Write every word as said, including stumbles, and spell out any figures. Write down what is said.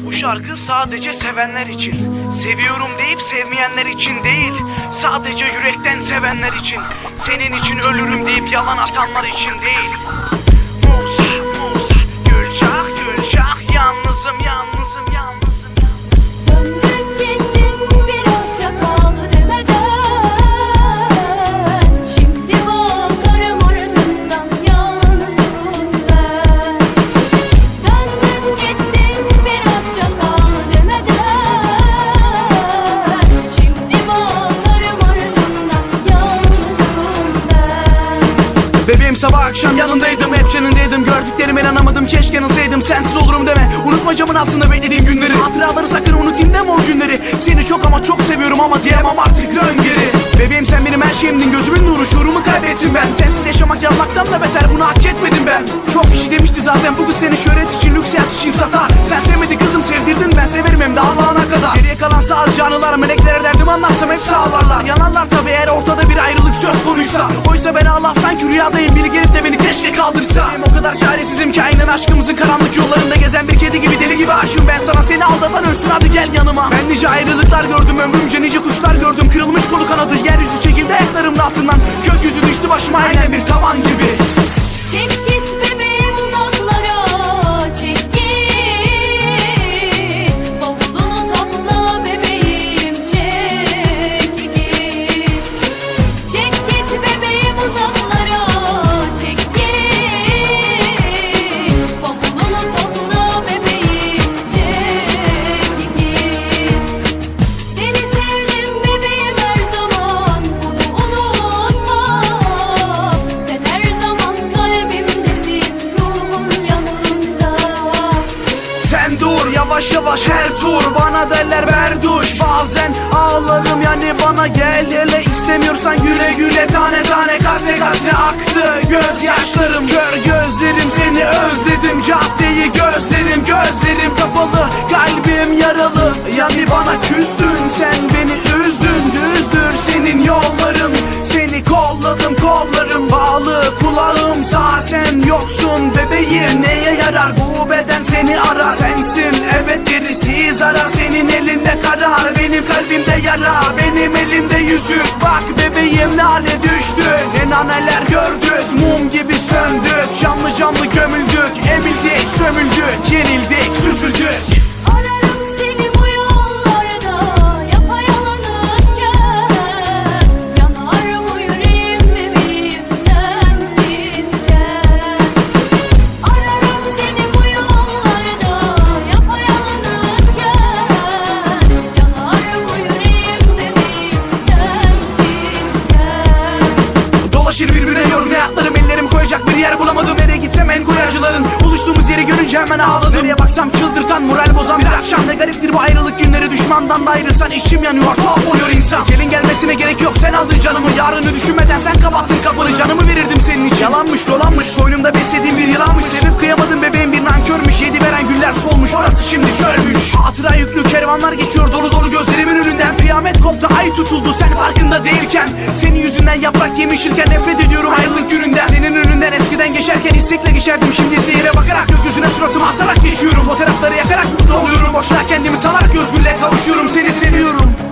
Bu şarkı sadece sevenler için. Seviyorum deyip sevmeyenler için değil. Sadece yürekten sevenler için. Senin için ölürüm deyip yalan atanlar için değil. Musa, Musa, Gülşah, Gülşah, yalnızım, yalnızım, yalnızım. Döndün gittin biraz şakalı demeden. Şimdi bakarım ardından yalnızım ben. Döndün gittin biraz şakalı demeden. Şimdi bakarım ardından yalnızım ben. Bebeğim sabah akşam yanındaydım, hep yanındaydım. Gördüklerime inanamadım, keşke yanılsaydım. Sensiz olurum deme, unutma camın altında beklediğin günleri. Hatıraları sakın unutayım deme o günleri. Seni çok ama çok seviyorum ama diyemem artık, dön geri. Bebeğim sen benim her şeyimdin, gözümün nuru, şuurumu kaybettim ben. Sensiz yaşamak yanmaktan da beter, bunu hak etmedim ben. Çok kişi demişti zaten bu kız seni şöhret için, lüks hayat için satar. Sen sevmedin kızım, sevdirdin, ben severim hem de Allah'ına kadar. Geriye kalan sadece anılar, meleklere derdimi anlatsam hepsi ağlarlar. Yanarlar tabi eğer ortada bir ayrılık söz konuysa. Oysa ben Allah sanki rüyadayım, biri gelip de beni keşke kaldırsa. Benim o kadar çaresizim ki aynen aşkımızın karanlık yollarında gezen bir kedi gibi, deli gibi aşığım ben sana. Seni aldatan ölsün, hadi gel yanıma. Ben nice ayrılıklar gördüm ömrümce, nice kuşlar gördüm kırılmış kolu kanadı. Yeryüzü çekildi ayaklarımın altından, gökyüzü düştü başıma aynen bir tavan gibi. Çek git bebeğim uzaklara, çek git. Bavulunu topla bebeğim, çek git. Çek git bebeğim uzaklara, çek git. Bavulunu topla bebeğim, çek git. Seni sevdim bebeğim her zaman, bunu unutma. Sen her zaman kalbimdesin, ruhum yanında. Sen dur yavaş yavaş her tur, bana derler berduş. Bazen ağlarım yani bana gel hele, istemiyorsan güle güle. Tane tane katre katre aktı gözyaşlarım. Kör gözlerim seni özledim, caddeyi gözlerim. Gözlerim kapalı, kalbim yaralı. Yani bana küstün, sen beni üzdün. Düzdür senin yolların, seni kolladım, kollarım bağlı, kulağım sağır. Sen yoksun bebeğim, neye yarar bu beden seni arar. Sensin evet gerisi zarar, senin elinde karar, benim kalbimde yara, benim elimde yüzük. Bak bebeğim ne hale düştük, ne neler gördük, mum gibi söndük, canlı canlı gömüldük, emildik, sömüldük, yenildik, süzüldük. Ararım seni bu yollarda, yapayalnızken. Yanar bu yüreğim bebeğim sensizken. Ararım seni bu yollarda, yapayalnızken. Yanar bu yüreğim bebeğim sensizken. Dolaşır birbirine yorgun hayatlarım, ellerimi koyacak bir yer bulamadım. Nereye gitsem en koyu acıların, buluştuğumuz yeri görünce hemen ağladım. Nereye baksam çıldırtan, moral bozan bir akşam. Ne gariptir bu ayrılık günleri, düşmandan da ayrılsan içim yanıyor, tuhaf oluyor insan. Gelin gelmesine gerek yok, sen aldın canımı. Yarını düşünmeden sen kapattın kapını, canımı verirdim senin için. Yalanmış dolanmış, koynumda beslediğim bir yılanmış. Sevip kıyamadım bebeğim bir nankörmüş, yedi veren güller solmuş, orası şimdi çölmüş. Hatıra yüklü kervanlar geçiyor dolu dolu gözlerimin önünden. Kıyamet koptu, ay tutuldu sen farkında değilken. Senin yüzünden yaprak yemişirken nefret ediyorum ayrılık gününden. Senin önünden eskiden geçerken istekle geçerdim, şimdi ise yere bakarak gökyüzüne suratımı asarak geçiyorum. Fotoğrafları yakarak mutlu oluyorum, boşuna kendimi salarak özgürlüğe kavuşuyorum. Seni seviyorum.